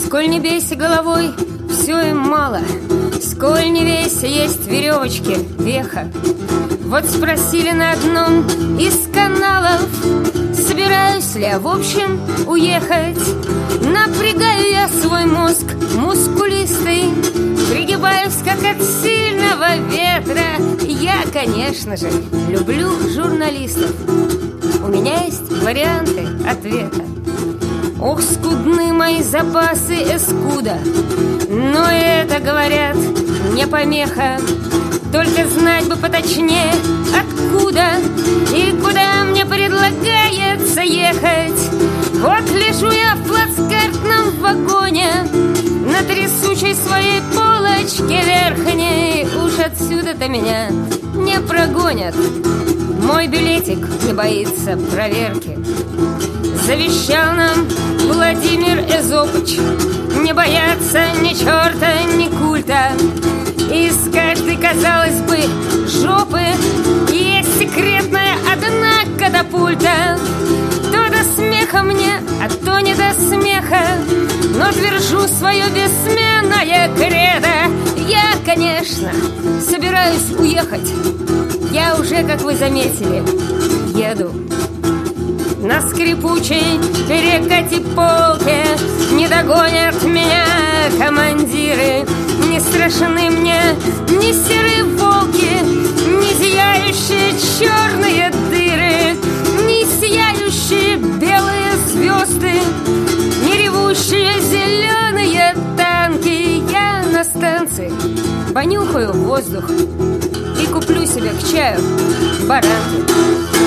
Сколь не бейся головой, все им мало. Сколь не вейся, есть веревочки, веха. Вот спросили на одном из каналов, собираюсь ли я в общем уехать. Напрягаю я свой мозг мускулистый, пригибаюсь, как от сильного ветра. Я, конечно же, люблю журналистов. У меня есть варианты ответа. Ох, скудны мои запасы эскуда, но это, говорят, не помеха. Только знать бы поточнее, откуда и куда мне предлагается ехать. Вот лежу я в плацкартном вагоне на трясучей своей полочке верхней. Уж отсюда-то меня не прогонят. Мой билетик не боится проверки. Завещал нам Владимир Эзопыч не бояться ни черта, ни культа. Из каждой, казалось бы, жопы есть секретная одна катапульта. То до смеха мне, а то не до смеха, но твержу свое бессменное кредо. Я, конечно, собираюсь уехать. Я уже, как вы заметили, еду. На скрипучей перекати полке не догонят меня командиры. Не страшны мне ни серые волки, ни зияющие черные дыры, ни сияющие белые звезды, ни ревущие зеленые танки. Я на станции понюхаю воздух и куплю себе к чаю баранки.